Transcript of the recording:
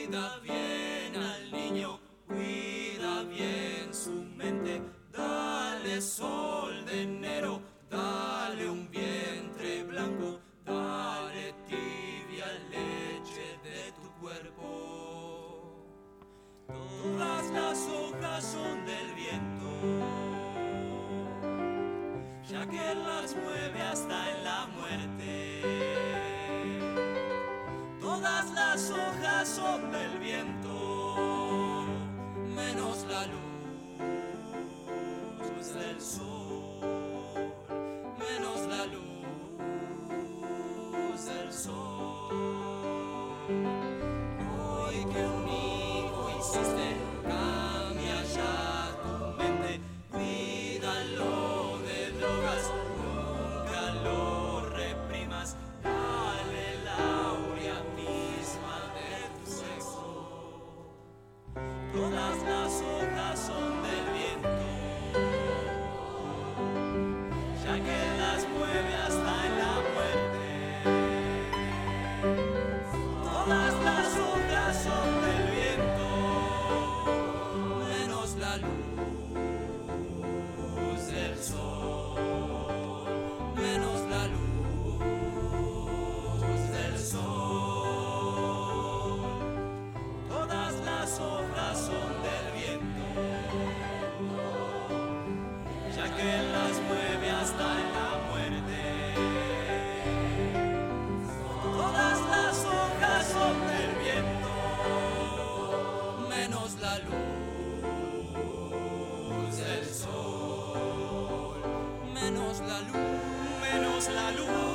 Cuida bien al niño, cuida bien su mente, dale sol de enero, dale un vientre blanco, dale tibia leche de tu cuerpo. Todas las hojas son del viento, ya que las mueve hasta en la muerte. Todas las hojas son del viento, menos la luz del sol, menos la luz del sol. Hoy que un hijo hiciste, cambia ya tu mente, cuídalo de drogas, nunca lo reprimas, dale la aurea misma de tu sexo. Todas las hojas son del viento, ya que las mueve hasta en la muerte. Todas las hojas son del viento, menos la luz del sol, menos la luz del sol. Todas las hojas son del viento, ya que las mueve hasta en la muerte. Todas las hojas son del viento, menos la luz del sol, menos la luz